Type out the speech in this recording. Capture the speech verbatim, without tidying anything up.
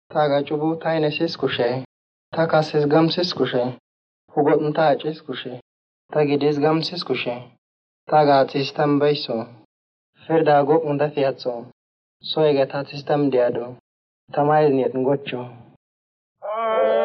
Taga cubu tainesis kushe. Takasis gamsis kushe. Hugot ntachis kushe. Tagidis gamsis kushe. Taga atis tambaiso. Firda gok ndathiatso. Soega tatis tamdiado. Tamay niet ngocho.